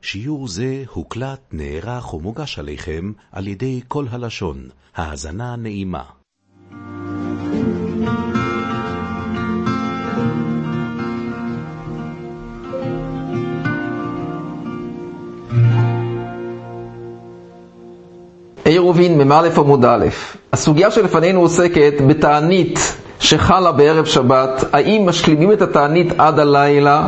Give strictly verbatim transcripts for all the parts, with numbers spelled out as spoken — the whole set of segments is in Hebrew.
שיעור זה הוקלט, נערך ומוגש עליכם על ידי כל הלשון. האזנה נעימה. עירובין ממא' עמוד א'. הסוגיה שלפנינו עוסקת בתענית שחלה בערב שבת. האם משלימים את התענית עד הלילה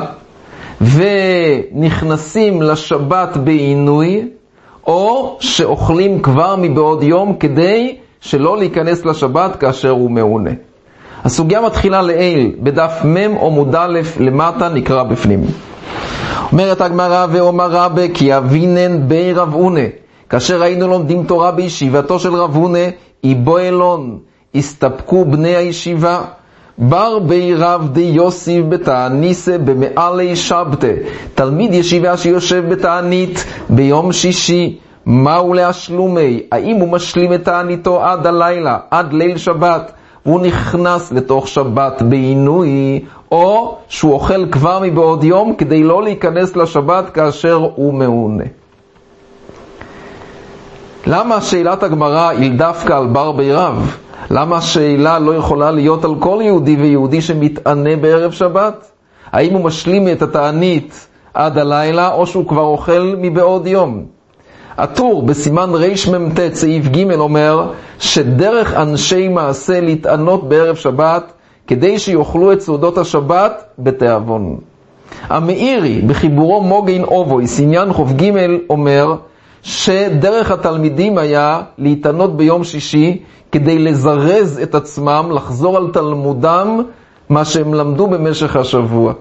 ונכנסים לשבת בעינוי, או שאוכלים כבר מבעוד יום כדי שלא להיכנס לשבת כאשר הוא מעונה. הסוגיה מתחילה לעיל בדף מ' עמוד א' למטה, נקרא בפנים. אומרת הגמרא ואומר רבי כי אבינן בי רב הונא, כאשר היינו לומדים תורה בישיבתו של רב הונא, איבו אלון, הסתפקו בני הישיבה, בר בי רב די יוסיף בתעניסה במעלי שבתה, תלמיד ישיבה שיושב בתענית ביום שישי, מהו להשלומי? האם הוא משלים את תעניתו עד הלילה, עד ליל שבת, והוא נכנס לתוך שבת בעינוי, או שהוא אוכל כבר מבעוד יום כדי לא להיכנס לשבת כאשר הוא מעונה? למה שאלת הגמרא היא דווקא על בר בי רב? למה השאלה לא יכולה להיות על כל יהודי ויהודי שמתענה בערב שבת? האם הוא משלים את התענית עד הלילה או שהוא כבר אוכל מבעוד יום? הטור בסימן רש מ"ט סעיף ג' אומר שדרך אנשי מעשה להתענות בערב שבת כדי שיאכלו את סעודות השבת בתיאבון. המאירי בחיבורו מוגין אובויס עניין חוב ג' אומר שדרך התלמידים היה להתענות ביום שישי כדי לזרז את עצמם לחזור על תלמודם מה שהם למדו במשך השבוע.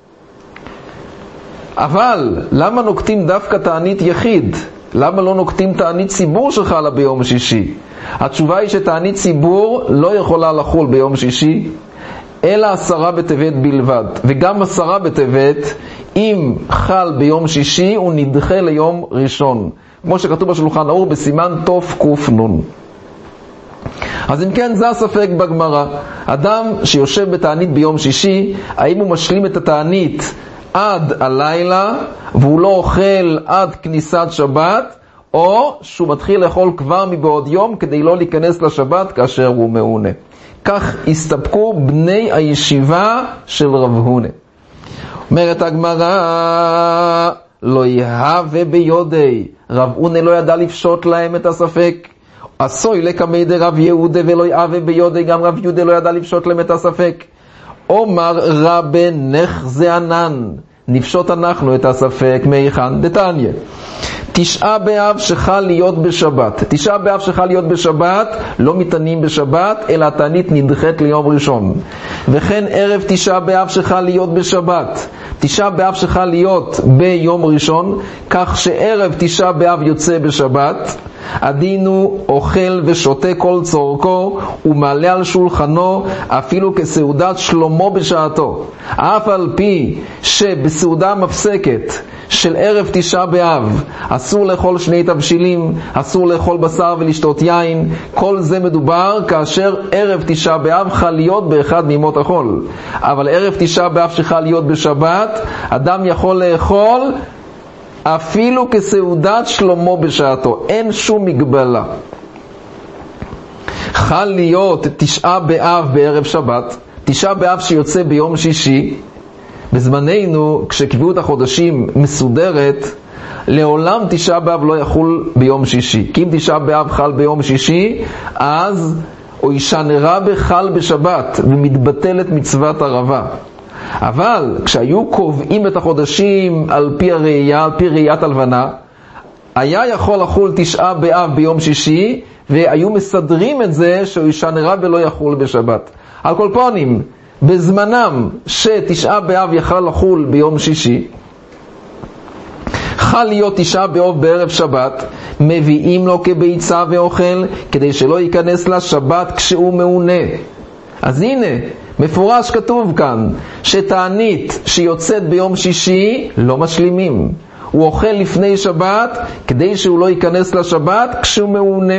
אבל למה נוקטים דווקא תענית יחיד? למה לא נוקטים תענית ציבור שחלה ביום שישי? התשובה היא שתענית ציבור לא יכולה לחול ביום שישי אלא עשרה בטבת בלבד, וגם עשרה בטבת אם חל ביום שישי הוא נדחה ליום ראשון, כמו שכתוב בשולחן ערוך בסימן תוף קוף נון. אז אם כן, זה הספק בגמרא. אדם שיושב בתענית ביום שישי, האם הוא משלים את התענית עד הלילה והוא לא אוכל עד כניסת שבת, או שהוא מתחיל לאכול כבר מבעוד יום כדי לא להיכנס לשבת כאשר הוא מעונה? כך הסתפקו בני הישיבה של רב הונא. אומרת הגמרא לא יהווה ביודי, רב הונא לא ידע לפשוט להם את הספק. עשוי לקמי דרב יהודה ולא יהווה ביודי, גם רב יהודה לא ידע לפשוט להם את הספק. אומר רבי נחזה ענן, נפשוט אנחנו את הספק מהיכן דתניא. תשעה באב שחל להיות בשבת, תשעה באב שחל להיות בשבת לא מתענים בשבת אלא התענית נדחית ליום ראשון. וכן ערב תשעה באב שחל להיות בשבת, תשעה באב שחל להיות ביום ראשון, כך שערב תשעה באב יוצא בשבת, הדין הוא אוכל ושותה כל צורכו ומעלה על שולחנו אפילו כסעודת שלמה בשעתו, אף על פי שבסעודה מפסקת של ערב תשעה באב אסור לאכול שני תבשילים, אסור לאכול בשר ולשתות יין. כל זה מדובר כאשר ערב תשעה באב חל להיות באחד מימות החול, אבל ערב תשעה באב שחל להיות בשבת אדם יכול לאכול אפילו כסעודת שלמה בשעתו, אין שום מגבלה. חל להיות תשעה באב בערב שבת, תשעה באב שיוצא ביום שישי. בזמננו כשקביעות החודשים מסודרת, לעולם תשעה באב לא יחול ביום שישי, כי אם תשעה באב חל ביום שישי אז או אישה נראה בחל בשבת ומתבטלת מצוות הרבה. אבל כשהיו קובעים את החודשים על פי הראייה, על פי ראיית הלבנה, היה יכול לחול תשעה באב ביום שישי, והיו מסדרים את זה שאישה נראה ולא יחול בשבת. על כל פנים, בזמנם שתשעה באב יכל לחול ביום שישי, חל להיות תשעה באב בערב שבת, מביאים לו כביצה ואוכל כדי שלא ייכנס לשבת כשהוא מעונה. אז הנה, מפורש כתוב כאן שתענית שיוצאת ביום שישי לא משלימים, הוא אוכל לפני שבת כדי שהוא לא ייכנס לשבת כשהוא מעונה.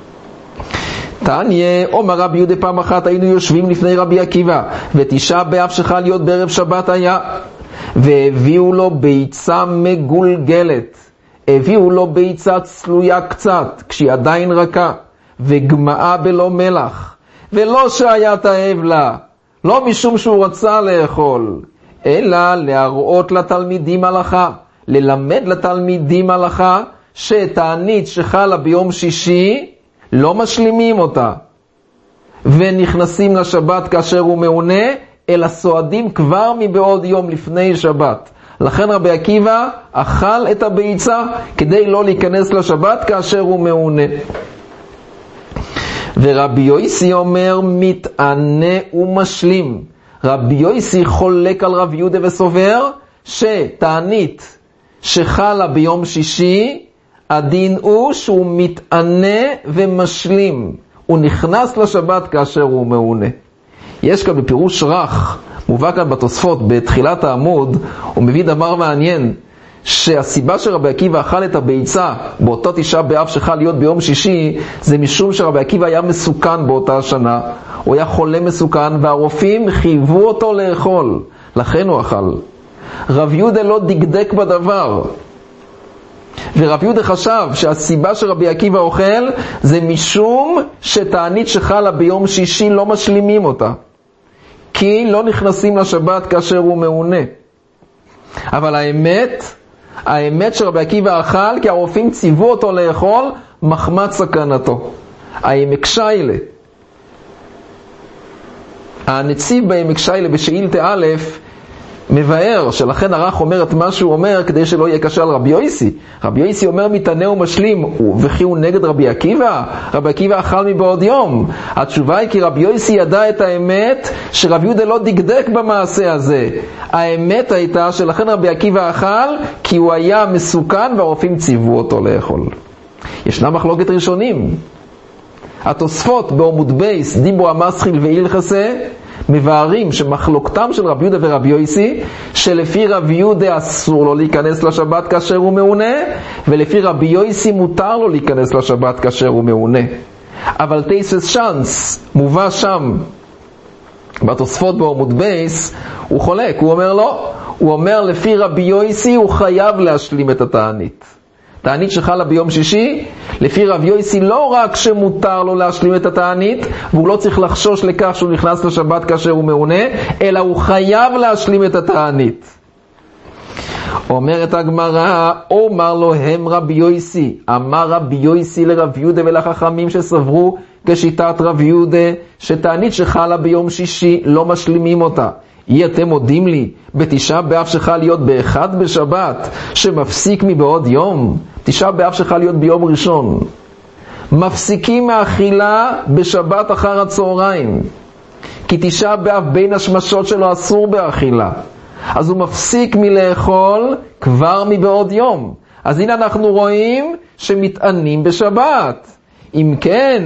תניא, אומר רבי יהודה, פעם אחת היינו יושבים לפני רבי עקיבא ותשעה באב שחל להיות בערב שבת היה, והביאו לו ביצה מגולגלת, הביאו לו ביצה צלויה קצת, כשהיא עדיין רכה, וגמאה בלא מלח, ולא שהיה תאב לה, לא משום שהוא רצה לאכול, אלא להראות לתלמידים הלכה, ללמד לתלמידים הלכה, שתענית שחלה ביום שישי, לא משלימים אותה, ונכנסים לשבת כאשר הוא מעונה, אלא סועדים כבר מבעוד יום לפני שבת. לכן רבי עקיבא אכל את הביצה כדי לא להיכנס לשבת כאשר הוא מעונה. ורבי יוסי אומר מתענה ומשלים. רבי יוסי חולק על רב יהודה וסובר שתענית שחלה ביום שישי, הדין הוא שהוא מתענה ומשלים. הוא נכנס לשבת כאשר הוא מעונה. יש כאן בפירוש רך, מובא כאן בתוספות בתחילת העמוד, הוא מביא דבר מעניין, שהסיבה שרבי עקיבא אכל את הביצה באותו תשעה באב שחל להיות ביום שישי, זה משום שרבי עקיבא היה מסוכן באותה שנה, הוא היה חולה מסוכן, והרופאים חייבו אותו לאכול, לכן הוא אכל. רב יהודה לא דקדק בדבר, ורב יהודה חשב שהסיבה שרבי עקיבא אוכל זה משום שתענית שחלה ביום שישי לא משלימים אותה, כי לא נכנסים לשבת כאשר הוא מעונה. אבל האמת, האמת שרבי עקיבא אכל כי הרופאים ציוו אותו לאכול מחמת סכנתו. העמק שיילה, הנציב בעמק שיילה בשאילתא א' מבאר, שלכן הרח אומר את מה שהוא אומר כדי שלא יהיה קשה על רבי יוסי. רבי יוסי אומר מתענה ומשלים, וכי הוא נגד רבי עקיבא? רבי עקיבא אכל מבעוד יום. התשובה היא כי רבי יוסי ידע את האמת שרבי יהודה לא דקדק במעשה הזה. האמת הייתה שלכן רבי עקיבא אכל כי הוא היה מסוכן והרופאים ציוו אותו לאכול. ישנה מחלוקת ראשונים. התוספות בעמוד בייס דיברו המסחיל והילכסה מבארים שמחלוקתם של רבי יהודה ורבי יוסי, שלפי רבי יהודה אסור לו להיכנס לשבת כאשר הוא מעונה, ולפי רבי יוסי מותר לו להיכנס לשבת כאשר הוא מעונה. אבל תייסס שאנס מובא שם בתוספות בעמוד בייס, הוא חולק, הוא אומר לא, הוא אומר לפי רבי יוסי הוא חייב להשלים את התענית. תענית שחלה ביום שישי, לפי רב יוסי לא רק שמותר לו להשלים את התענית, והוא לא צריך לחשוש לכך שהוא נכנס לשבת כאשר הוא מעונה, אלא הוא חייב להשלים את התענית. אומרת הגמרא, אומר לו הם רבי יוסי, אמר רבי יוסי לרב יהודה ולחכמים שסברו כשיטת רב יהודה, שתענית שחלה ביום שישי לא משלימים אותה. אי אתם מודים לי בתשעה באב שחל להיות באחד בשבת שמפסיק מבעוד יום? תשעה באב שחל להיות ביום ראשון, מפסיקים מאכילה בשבת אחר הצהריים, כי תשעה באב בין השמשות שלו אסור באכילה, אז הוא מפסיק מלאכול כבר מבעוד יום. אז הנה אנחנו רואים שמתענים בשבת. אם כן,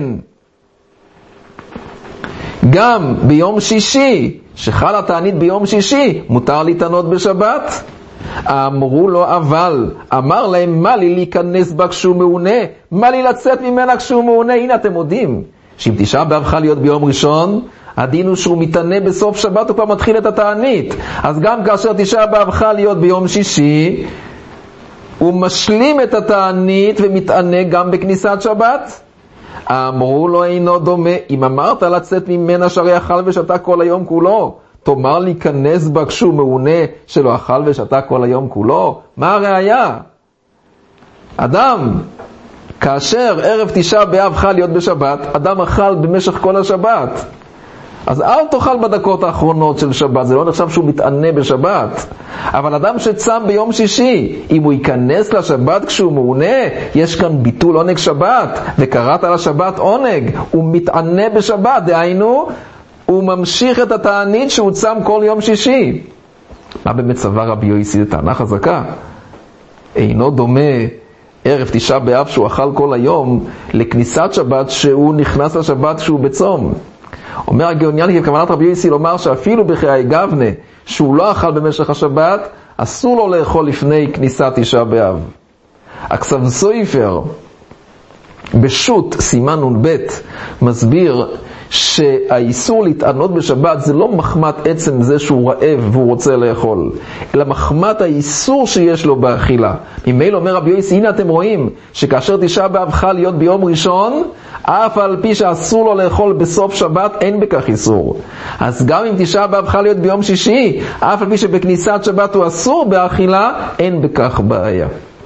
גם ביום שישי שחל התענית ביום שישי מותר להתענות בשבת? אמרו לו אבל, אמר להם מה לי להיכנס בה כשהוא מעונה, מה לי לצאת ממנה כשהוא מעונה? הנה אתם יודעים שאם תשעה באב חל להיות ביום ראשון, הדין הוא שהוא מתענה בסוף שבת הוא כבר מתחיל את התענית. אז גם כאשר תשעה באב חל להיות ביום שישי, הוא משלים את התענית ומתענה גם בכניסת שבת. אמרו לו אינו דומה, אם אמרת לצאת ממנה שהרי אכל ושתה כל היום כולו, תאמר להיכנס בה כשהוא מעונה שלא אכל ושתה כל היום כולו? מה הראיה? אדם כאשר ערב תשעה באב חל להיות בשבת, אדם אכל במשך כל השבת, אז אל תאכל בדקות האחרונות של שבת, זה לא נחשב שהוא מתענה בשבת. אבל אדם שצם ביום שישי, אם הוא ייכנס לשבת כשהוא מעונה, יש כאן ביטול עונג שבת, וקראת לשבת עונג, הוא מתענה בשבת, דהיינו הוא ממשיך את התענית שהוא צם כל יום שישי. מה באמת סבר רבי יוסי? זה טענה חזקה. אינו דומה ערב תשעה באב שהוא אכל כל היום לכניסת שבת שהוא נכנס לשבת כשהוא בצום. אומר הגאוניאני, כוונת רבי יוסי לומר שאפילו בחיי גבנה שהוא לא אכל במשך השבת, אסור לו לאכול לפני כניסת תשעה באב. הכסף סופר בשו"ת סימן נ"ב מסביר שהאיסור להתענות בשבת זה לא מחמת עצם זה שהוא רעב והוא רוצה לאכול, אלא מחמת האיסור שיש לו באכילה. ממילא אומר רבי יוסי, הנה אתם רואים שכאשר תשעה באב חל להיות ביום ראשון, אף על פי שאסור לו לאכול בסוף שבת, אין בכך איסור. אז גם אם תשעה באב חל להיות ביום שישי, אף על פי שבכניסת שבת הוא אסור באכילה, אין בכך בעיה.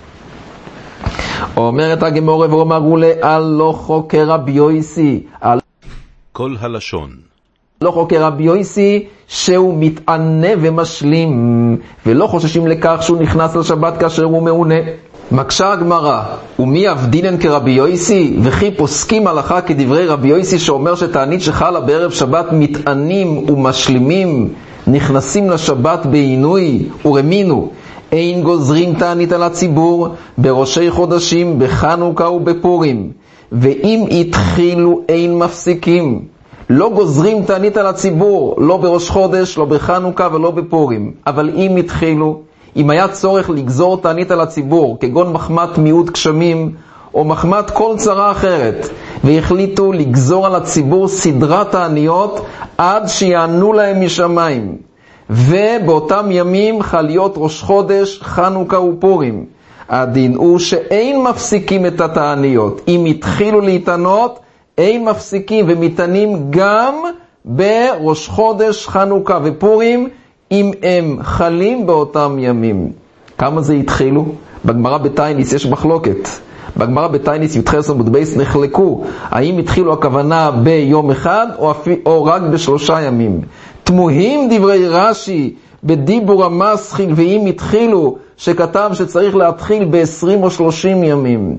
אומרת הגמרא ואומרו לה, לא חוקר רבי יוסי, כל הלשון. לא חוקר רבי יוסי שהוא מתענה ומשלים, ולא חוששים לכך שהוא נכנס לשבת כאשר הוא מעונה. מקשה הגמרא, ומי אבדינן כרבי יוסי? וכי פוסקים הלכה כדברי רבי יוסי שאומר שתענית שחלה בערב שבת מתענים ומשלימים, נכנסים לשבת בעינוי ורמינו. אין גוזרים תענית על הציבור בראשי חודשים, בחנוכה ובפורים, ואם התחילו אין מפסיקים. לא גוזרים תענית על הציבור, לא בראש חודש, לא בחנוכה ולא בפורים. אבל אם התחילו, אם היה צורך לגזור תענית על הציבור, כגון מחמת מיעוט גשמים, או מחמת כל צרה אחרת, והחליטו לגזור על הציבור סדרת תעניות, עד שיענו להם משמיים. ובאותם ימים חליות ראש חודש, חנוכה ופורים. הדין הוא שאין מפסיקים את התעניות. אם התחילו להתענות, אין מפסיקים ומתענים גם בראש חודש, חנוכה ופורים, אם הם חלים באותם ימים. כמה זה התחילו? בגמרא בתייניס יש מחלוקת. בגמרא בתייניס י"ח עמוד בייס נחלקו, האם התחילו הכוונה ביום אחד או, או רק בשלושה ימים. תמוהים דברי רש"י בדיבור המסחיל, ואם התחילו, שכתב שצריך להתחיל ב-עשרים או שלושים ימים.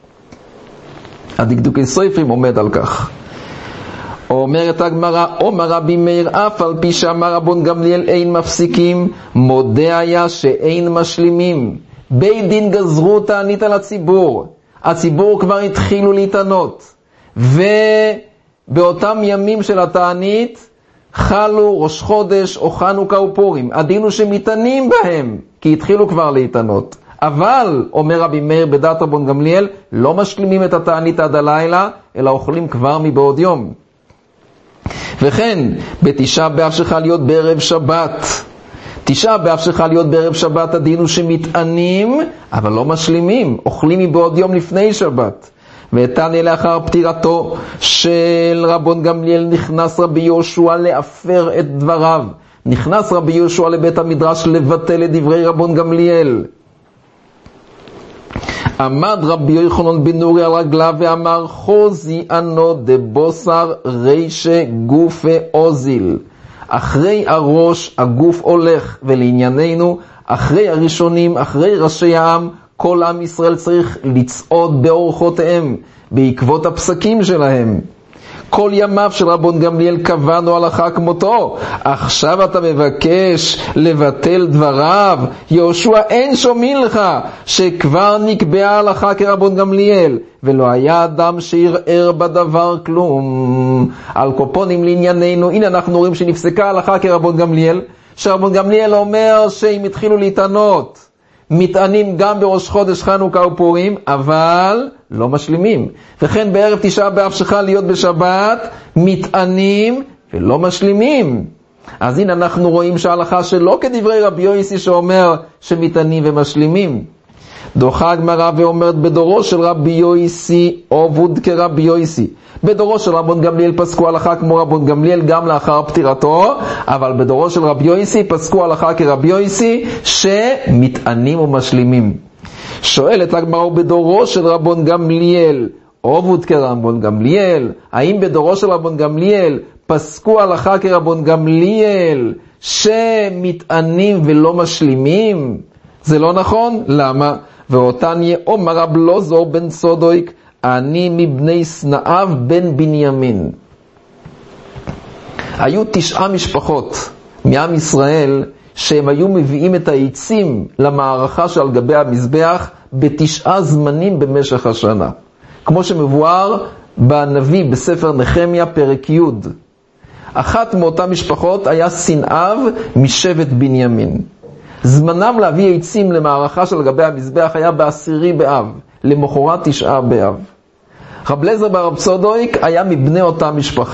הדקדוקי סופרים עומד על כך. אומרת הגמרא, אומר רבי מאיר, אף על פי שאמר רבן גמליאל אין מפסיקים, מודה היה שאין משלימים. בית דין גזרו תענית על הציבור, הציבור כבר התחילו להתענות, ובאותם ימים של התענית חלו ראש חודש או חנוכה ופורים. הדין הוא שמתענים בהם, כי התחילו כבר להתענות. אבל, אומר רבי מאיר בדעת רבן גמליאל, לא משלימים את התענית עד הלילה, אלא אוכלים כבר מבעוד יום. וכן, בתשעה באב שחל להיות בערב שבת, תשעה באב שחל להיות בערב שבת, הדין הוא שמתענים, אבל לא משלימים, אוכלים מבעוד יום לפני שבת. ותענה לאחר פטירתו של רבן גמליאל, נכנס רבי יהושע להפר את דבריו. נכנס רבי יהושע לבית המדרש לבטל את דברי רבן גמליאל. עמד רבי יוחנן בן נורי על רגליו ואמר, חוזי אנו דבוסר רישה גופה אוזיל. אחרי הראש הגוף הולך, ולענייננו, אחרי הראשונים, אחרי ראשי העם, כל עם ישראל צריך לצעוד באורחותיהם, בעקבות הפסקים שלהם. כל ימיו של רבן גמליאל קבענו הלכה כמותו, עכשיו אתה מבקש לבטל דבריו. יהושע, אין שומעים לך שכבר נקבעה הלכה כרבן גמליאל, ולא היה אדם שירער בדבר כלום. על קופונים לענייננו, הנה אנחנו רואים שנפסקה הלכה כרבן גמליאל, שרבן גמליאל אומר שאם התחילו להתענות, מתענים גם בראש חודש חנוכה ופורים, אבל לא משלימים. וכן בערב תשעה באב שחל להיות בשבת, מתענים ולא משלימים. אז הנה אנחנו רואים שההלכה שלא כדברי רבי יוסי שאומר שמתענים ומשלימים. דוחה הגמרא ואומרת, בדורו של רבי יוסי עובד כרבי יוסי. בדורו של רבן גמליאל פסקו הלכה כמו רבן גמליאל גם לאחר פטירתו, אבל בדורו של רבי יוסי פסקו הלכה כרבי יוסי שמתענים ומשלימים. שואלת הגמרא, בדורו של רבן גמליאל עובד כרבן גמליאל, האם בדורו של רבן גמליאל פסקו הלכה כרבן גמליאל שמתענים ולא משלימים? זה לא נכון. למה? ואותן יאמר רב לוזור בן סודויק, אני מבני סנאיו בן בנימין. היו תשעה משפחות מעם ישראל שהם היו מביאים את העצים למערכה שעל גבי המזבח בתשעה זמנים במשך השנה, כמו שמבואר בנביא בספר נחמיה פרק י'. אחת מאותן משפחות היה סנאיו משבט בנימין. זמנם להביא עצים למערכה של גבי המזבח היה בעשירי באב, למחרת תשעה באב. רב אליעזר ברב צודויק היה מבני אותה משפחה.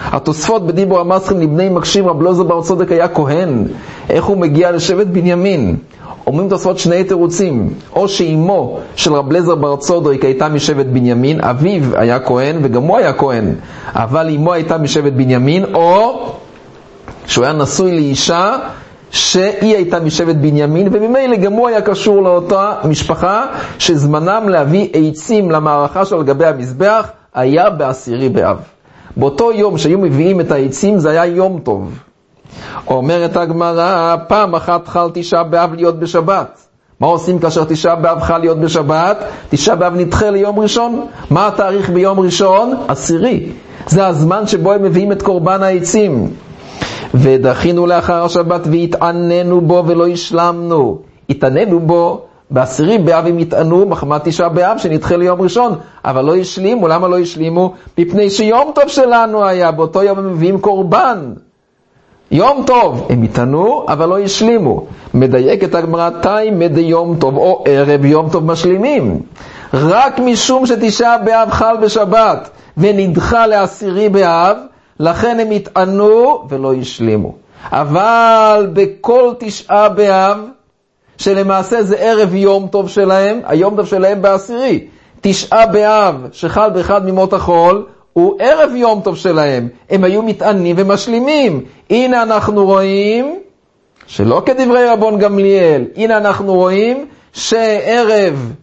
התוספות בדיבור המסחים לבני מקשים, רב אלעזר בר צודק היה כהן, איך הוא מגיע לשבט בנימין? אומרים תוספות שני תירוצים, או שאימו של רב אלעזר בר צודק הייתה משבט בנימין, אביו היה כהן וגם הוא היה כהן, אבל אימו הייתה משבט בנימין, או שהוא היה נשוי לאישה שהיא הייתה משבט בנימין, וממילא גם הוא היה קשור לאותה משפחה שזמנם להביא עצים למערכה של גבי המזבח היה בעשירי באב. באותו יום שהיו מביאים את העצים זה היה יום טוב. אומרת הגמרא, פעם אחת חל תשעה באב להיות בשבת. מה עושים כאשר תשעה באב חל להיות בשבת? תשעה באב נדחה ליום ראשון. מה התאריך ביום ראשון? עשירי. זה הזמן שבו הם מביאים את קורבן העצים. ודחינו לאחר השבת והתעננו בו ולא השלמנו. התעננו בו, בעשירי באב הם התענו מחמת תשעה באב שנדחה ליום ראשון, אבל לא השלימו. למה לא השלימו? מפני שיום טוב שלנו היה, באותו יום הם מביאים קורבן. יום טוב, הם התענו, אבל לא השלימו. מדייק את הגמרא, תאי מדי יום טוב או ערב יום טוב משלימים. רק משום שתשעה באב חל בשבת ונדחה לעשירי באב, לכן הם התענו ולא השלימו. אבל בכל תשעה באב, שלמעשה זה ערב יום טוב שלהם, היום טוב שלהם בעשירי, תשעה באב שחל באחד ממות החול, הוא ערב יום טוב שלהם, הם היו מתענים ומשלימים. הנה אנחנו רואים, שלא כדברי רבון גמליאל, הנה אנחנו רואים שערב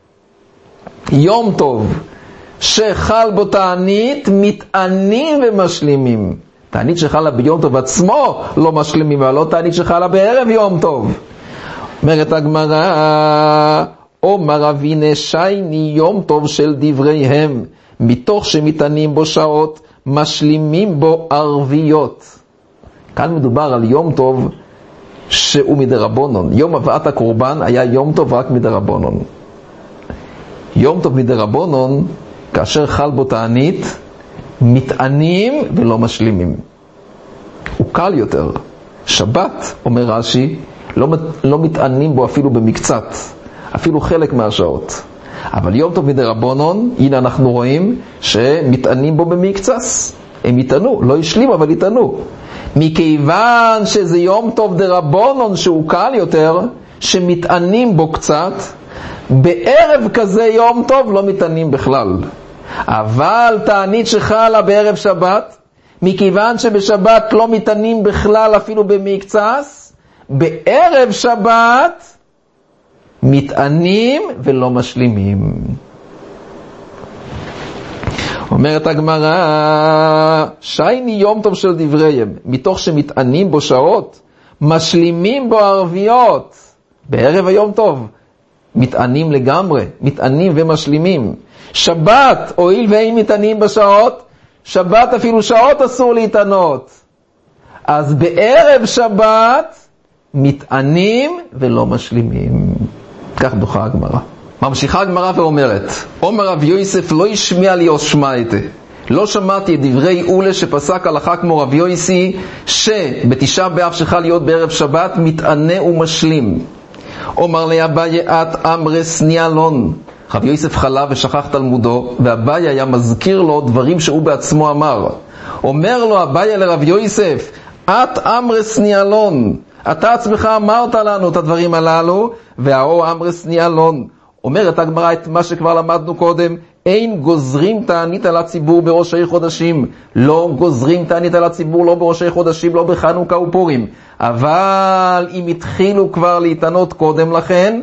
יום טוב שחל בו תענית, מתענים ומשלימים. תענית שחלה ביום טוב עצמו לא משלימים, אבל לא תענית שחלה בערב יום טוב. אומרת הגמרא, אומר אביני שייני יום טוב של דבריהם, מתוך שמתענים בו שעות, משלימים בו ערביות. כאן מדובר על יום טוב שהוא מדרבנון. יום הבאת הקורבן היה יום טוב רק מדרבנון. יום טוב מדרבנון, כאשר חל בו תענית, מתענים ולא משלימים. הוא קל יותר. שבת, אומר רש"י, לא, לא מתענים בו אפילו במקצת, אפילו חלק מהשעות. אבל יום טוב מדרבנון, הנה אנחנו רואים שמתענים בו במקצס. הם יתענו, לא השלימו אבל יתענו. מכיוון שזה יום טוב דרבנון שהוא קל יותר, שמתענים בו קצת, בערב כזה יום טוב לא מתענים בכלל. אבל תענית שחלה בערב שבת, מכיוון שבשבת לא מתענים בכלל אפילו במקצס, בערב שבת מתענים ולא משלימים. אומרת הגמרא, שייני יום טוב של דבריהם, מתוך שמתענים בו שעות, משלימים בו ערביות. בערב היום טוב מתענים לגמרי, מתענים ומשלימים. שבת, הואיל ואין מתענים בשעות, שבת אפילו שעות אסור להתענות. אז בערב שבת מתענים ולא משלימים. כך דוחה הגמרא. ממשיכה הגמרא ואומרת, אומר רב יוסף לא ישמיע לי או שמעתי. לא שמעתי את דברי אולה שפסק הלכה כמו רב יוסי, שבתשעה באב שחל להיות בערב שבת מתענה ומשלים. אומר לי אביי את אמרס ניאלון. רב יוסף חלה ושכח תלמודו, ואביי היה מזכיר לו דברים שהוא בעצמו אמר. אומר לו אביי לרב יוסף, את אמרס ניאלון, אתה עצמך אמרת לנו את הדברים הללו, והאו אמרס ניאלון. אומרת הגמרא את מה שכבר למדנו קודם, אין גוזרים תענית על הציבור בראשי חודשים. לא גוזרים תענית על הציבור, לא בראשי חודשים, לא בחנוכה ופורים. אבל אם התחילו כבר להתענות קודם לכן,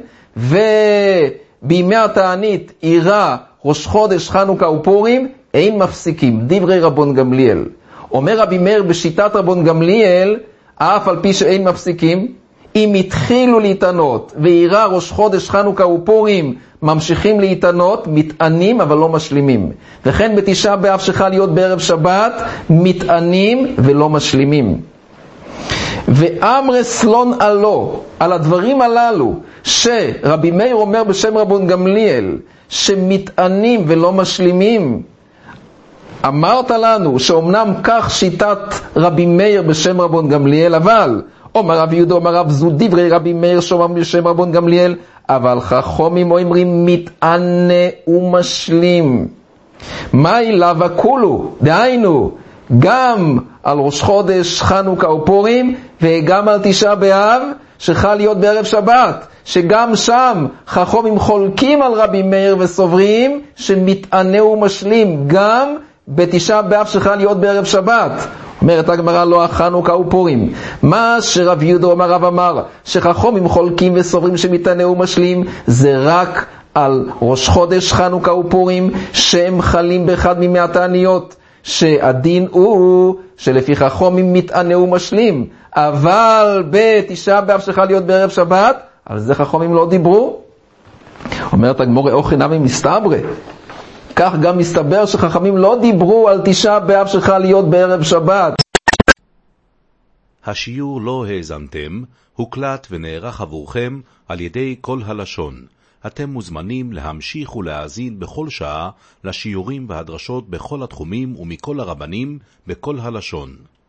ובימי התענית אירע ראש חודש חנוכה ופורים, אין מפסיקים. דברי רבון גמליאל. אומר רבי מאיר בשיטת רבון גמליאל, אף על פי שאין מפסיקים, אם התחילו להתענות ואירע ראש חודש חנוכה ופורים, ממשיכים להתענות, מתענים אבל לא משלימים. וכן בתשעה באב שחל להיות בערב שבת, מתענים ולא משלימים. ואמרס לון עלו, על הדברים הללו, שרבי מאיר אומר בשם רבון גמליאל, שמתענים ולא משלימים, אמרת לנו שאומנם כך שיטת רבי מאיר בשם רבון גמליאל, אבל אומר רב יהודה, אומר רב זו דברי רבי מאיר שאומרים בשם רבון גמליאל, אבל חכמים אומרים מתענה ומשלים. מה אליו הכולו? דהיינו, גם על ראש חודש, חנוכה ופורים, וגם על תשעה באב, שחל להיות בערב שבת, שגם שם חכמים חולקים על רבי מאיר וסוברים, שמתענה ומשלים גם בתשעה באב שחל להיות בערב שבת. אומרת הגמרא לא החנוכה ופורים. מה שרב יהודה אמר רב אמר, שחכמים חולקים וסוברים שמתענה ומשלים, זה רק על ראש חודש, חנוכה ופורים, שהם חלים באחד ממאה תעניות, שהדין הוא שלפי חכמים מתענה ומשלים, אבל בתשעה באב שחל להיות בערב שבת, על זה חכמים לא דיברו. אומרת הגמרא אוכי נמי מסתברא, כך גם מסתבר שחכמים לא דיברו על תשעה באב שחל להיות בערב שבת. השיעור לא האזנתם, הוקלט ונערך עבורכם על ידי כל הלשון. אתם מוזמנים להמשיך ולהאזין בכל שעה לשיעורים והדרשות בכל התחומים ומכל הרבנים בכל הלשון.